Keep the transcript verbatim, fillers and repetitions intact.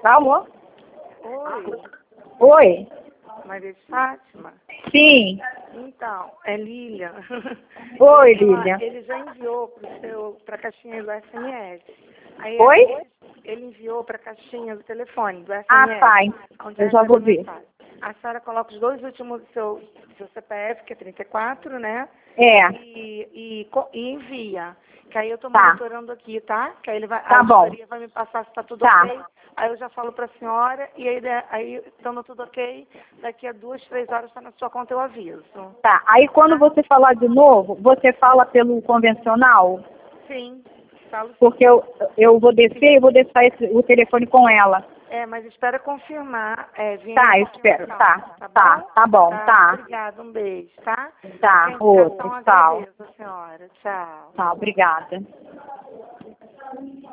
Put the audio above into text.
Alô? Oi, Oi? Maria de Fátima? Sim. Então, é Lilian. Oi, Deixa eu falar, Lilian. Ele já enviou para a caixinha do S M S. Aí, Oi? ele, ele enviou para a caixinha do telefone, do S M S. Ah, tá. Onde Eu já recebe vou ver. mensagem. A senhora coloca os dois últimos do seu, do seu C P F, que é trinta e quatro, né? É. E, e, co- e envia. Que aí eu estou Tá. monitorando aqui, tá? Que aí ele vai, Tá a bom. auditoria vai me passar se está tudo Tá. ok. Aí eu já falo para a senhora e aí, né, aí, estando tudo ok, daqui a duas, três horas está na sua conta, eu aviso. Tá. Aí quando você falar de novo, você fala pelo convencional? Sim, falo sim. Porque eu, eu vou descer e vou deixar esse, o telefone com ela. É, mas espera confirmar. É, vir Tá, a eu espero. confirmação, Tá. tá Tá. bom? Tá bom. Tá, Tá. obrigada, um beijo, tá? Tá. Qualquer Outro. indicação, Tchau. agradeço a senhora. Tchau. Tá. Obrigada.